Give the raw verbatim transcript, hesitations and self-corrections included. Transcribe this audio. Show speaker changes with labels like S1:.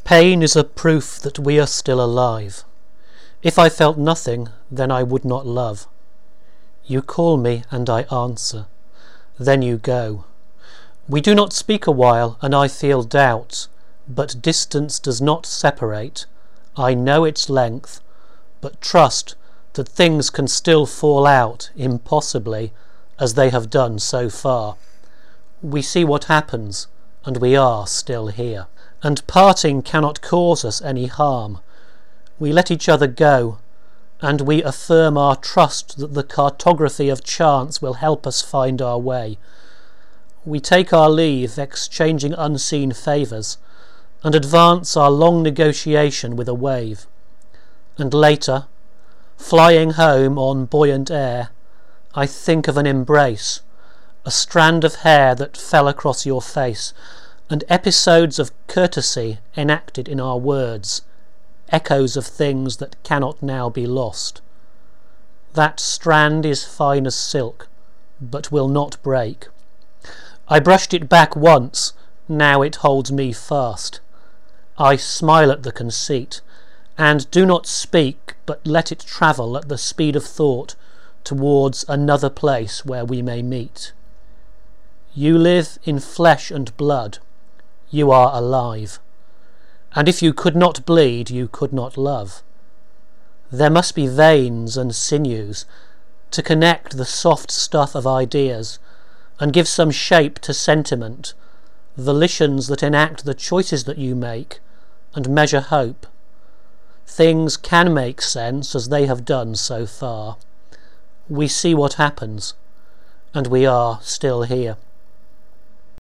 S1: Pain is a proof that we are still alive. If I felt nothing, then I would not love. You call me, and I answer. Then you go. We do not speak a while, and I feel doubt, but distance does not separate. I know its length, but trust that things can still fall out impossibly, as they have done so far. We see what happens, and we are still here. And parting cannot cause us any harm. We let each other go, and we affirm our trust that the cartography of chance will help us find our way. We take our leave, exchanging unseen favours, and advance our long negotiation with a wave. And later, flying home on buoyant air, I think of an embrace, a strand of hair that fell across your face, and episodes of courtesy enacted in our words, echoes of things that cannot now be lost. That strand is fine as silk, but will not break. I brushed it back once, now it holds me fast. I smile at the conceit, and do not speak, but let it travel at the speed of thought towards another place where we may meet. You live in flesh and blood. You are alive. And if you could not bleed, you could not love. There must be veins and sinews to connect the soft stuff of ideas and give some shape to sentiment, volitions that enact the choices that you make and measure hope. Things can make sense as they have done so far. We see what happens, and we are still here.